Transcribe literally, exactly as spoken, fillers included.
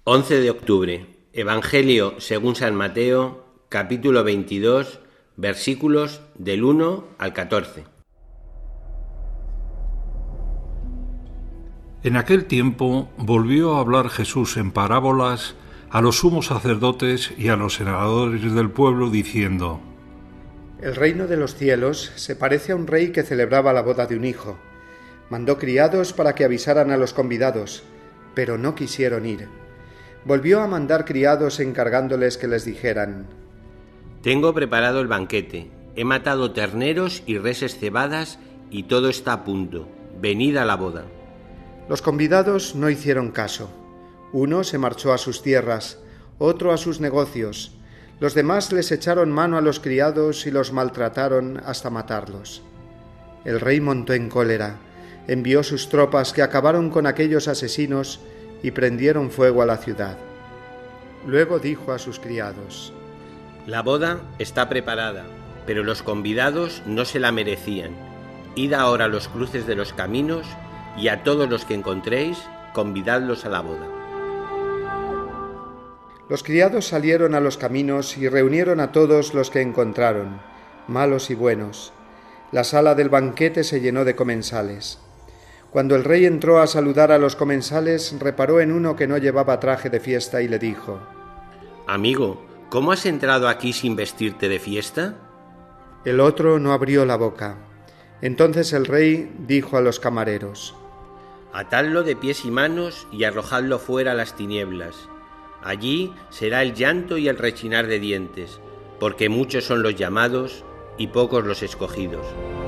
once de octubre. Evangelio según San Mateo, capítulo veintidós, versículos del uno al catorce. En aquel tiempo volvió a hablar Jesús en parábolas a los sumos sacerdotes y a los senadores del pueblo, diciendo: El reino de los cielos se parece a un rey que celebraba la boda de un hijo. Mandó criados para que avisaran a los convidados, pero no quisieron ir. Volvió a mandar criados encargándoles que les dijeran: Tengo preparado el banquete, he matado terneros y reses cebadas y todo está a punto. Venid a la boda. Los convidados no hicieron caso. Uno se marchó a sus tierras, otro a sus negocios. Los demás les echaron mano a los criados y los maltrataron hasta matarlos. El rey montó en cólera, envió sus tropas que acabaron con aquellos asesinos y prendieron fuego a la ciudad. Luego dijo a sus criados: La boda está preparada, pero los convidados no se la merecían. Id ahora a los cruces de los caminos y a todos los que encontréis, convidadlos a la boda. Los criados salieron a los caminos y reunieron a todos los que encontraron, malos y buenos. La sala del banquete se llenó de comensales. Cuando el rey entró a saludar a los comensales, reparó en uno que no llevaba traje de fiesta y le dijo: Amigo, ¿cómo has entrado aquí sin vestirte de fiesta? El otro no abrió la boca. Entonces el rey dijo a los camareros: Atadlo de pies y manos y arrojadlo fuera a las tinieblas. Allí será el llanto y el rechinar de dientes, porque muchos son los llamados y pocos los escogidos.